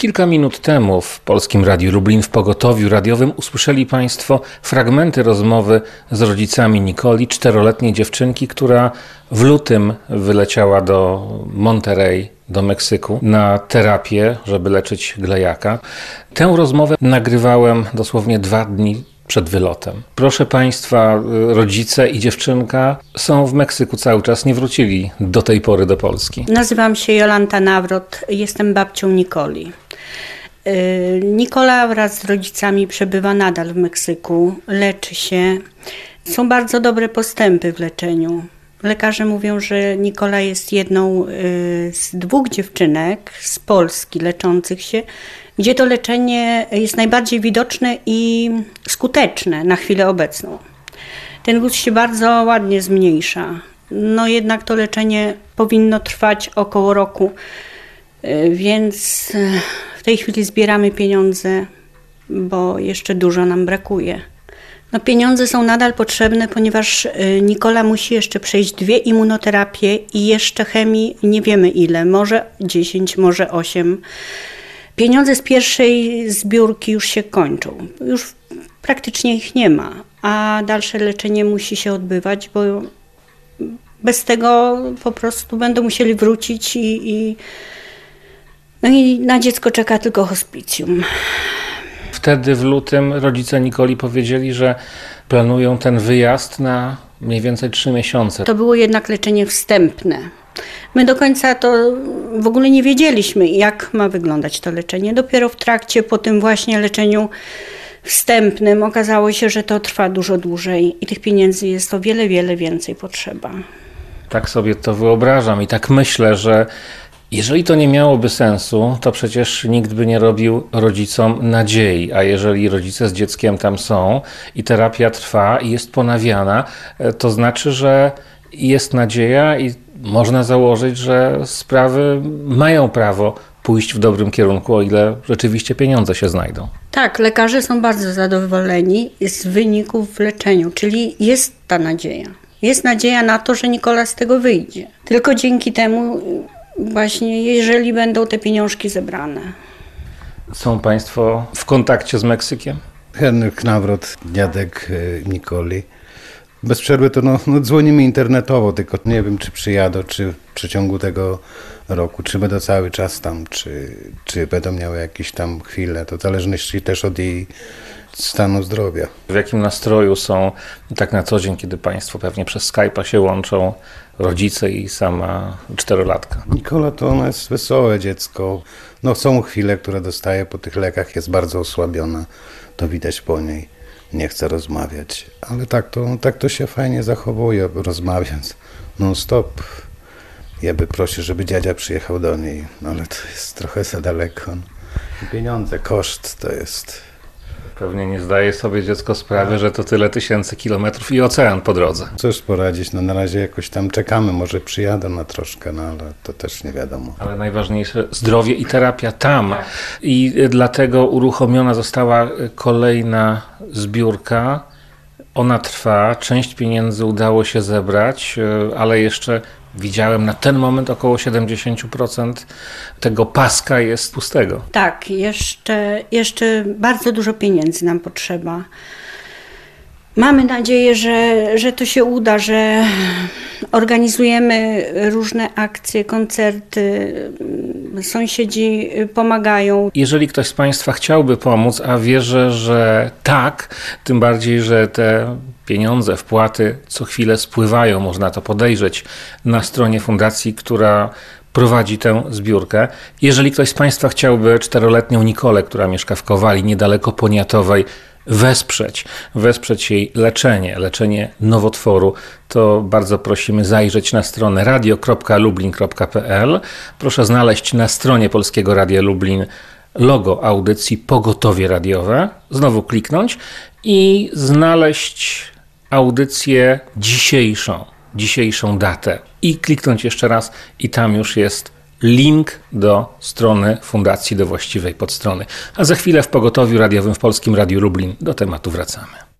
Kilka minut temu w Polskim Radiu Lublin w pogotowiu radiowym usłyszeli Państwo fragmenty rozmowy z rodzicami Nikoli, 4-letniej dziewczynki, która w lutym wyleciała do Monterrey, do Meksyku na terapię, żeby leczyć glejaka. Tę rozmowę nagrywałem dosłownie 2 dni przed wylotem. Proszę Państwa, rodzice i dziewczynka są w Meksyku cały czas, nie wrócili do tej pory do Polski. Nazywam się Jolanta Nawrot, jestem babcią Nikoli. Nikola wraz z rodzicami przebywa nadal w Meksyku, leczy się. Są bardzo dobre postępy w leczeniu. Lekarze mówią, że Nikola jest jedną z 2 dziewczynek z Polski leczących się, gdzie to leczenie jest najbardziej widoczne i skuteczne na chwilę obecną. Ten guz się bardzo ładnie zmniejsza. No jednak to leczenie powinno trwać około roku, więc w tej chwili zbieramy pieniądze, bo jeszcze dużo nam brakuje. No, pieniądze są nadal potrzebne, ponieważ Nikola musi jeszcze przejść 2 immunoterapie i jeszcze chemii nie wiemy ile, może 10, może 8. Pieniądze z pierwszej zbiórki już się kończą, już praktycznie ich nie ma, a dalsze leczenie musi się odbywać, bo bez tego po prostu będą musieli wrócić i na dziecko czeka tylko hospicjum. Wtedy w lutym rodzice Nikoli powiedzieli, że planują ten wyjazd na mniej więcej 3 miesiące. To było jednak leczenie wstępne. My do końca to w ogóle nie wiedzieliśmy, jak ma wyglądać to leczenie. Dopiero w trakcie, po tym właśnie leczeniu wstępnym okazało się, że to trwa dużo dłużej i tych pieniędzy jest o wiele, wiele więcej potrzeba. Tak sobie to wyobrażam i tak myślę, że jeżeli to nie miałoby sensu, to przecież nikt by nie robił rodzicom nadziei, a jeżeli rodzice z dzieckiem tam są i terapia trwa i jest ponawiana, to znaczy, że jest nadzieja i można założyć, że sprawy mają prawo pójść w dobrym kierunku, o ile rzeczywiście pieniądze się znajdą. Tak, lekarze są bardzo zadowoleni z wyników w leczeniu, czyli jest ta nadzieja. Jest nadzieja na to, że Nikola z tego wyjdzie. Tylko dzięki temu właśnie, jeżeli będą te pieniążki zebrane. Są Państwo w kontakcie z Meksykiem? Henryk Nawrot, dziadek Nikoli. Bez przerwy to dzwonimy internetowo, tylko nie wiem, czy przyjadą, czy w przeciągu tego roku, czy będą cały czas tam, czy będą miały jakieś tam chwile. To w zależności też od jej stanu zdrowia. W jakim nastroju są tak na co dzień, kiedy Państwo pewnie przez Skype'a się łączą, rodzice i sama 4-latka? Nikola to ona jest wesołe dziecko. No są chwile, które dostaje po tych lekach, jest bardzo osłabiona. To widać po niej. Nie chce rozmawiać. Ale tak to się fajnie zachowuje, rozmawiając non stop. Ja by prosił, żeby dziadzia przyjechał do niej, no ale to jest trochę za daleko. I pieniądze, koszt to jest... Pewnie nie zdaje sobie dziecko sprawy, że to tyle tysięcy kilometrów i ocean po drodze. Cóż poradzić, na razie jakoś tam czekamy, może przyjadą na troszkę, ale to też nie wiadomo. Ale najważniejsze zdrowie i terapia tam. I dlatego uruchomiona została kolejna zbiórka. Ona trwa, część pieniędzy udało się zebrać, ale jeszcze widziałem na ten moment około 70% tego paska jest pustego. Tak, jeszcze bardzo dużo pieniędzy nam potrzeba. Mamy nadzieję, że to się uda, że organizujemy różne akcje, koncerty, sąsiedzi pomagają. Jeżeli ktoś z Państwa chciałby pomóc, a wierzę, że tak, tym bardziej, że te pieniądze, wpłaty co chwilę spływają, można to podejrzeć na stronie fundacji, która prowadzi tę zbiórkę. Jeżeli ktoś z Państwa chciałby 4-letnią Nikolę, która mieszka w Kowali, niedaleko Poniatowej, wesprzeć jej leczenie nowotworu, to bardzo prosimy zajrzeć na stronę radio.lublin.pl. Proszę znaleźć na stronie Polskiego Radia Lublin logo audycji Pogotowie Radiowe, znowu kliknąć i znaleźć audycję dzisiejszą datę i kliknąć jeszcze raz i tam już jest link do strony fundacji, do właściwej podstrony. A za chwilę w Pogotowiu Radiowym w Polskim Radiu Lublin do tematu wracamy.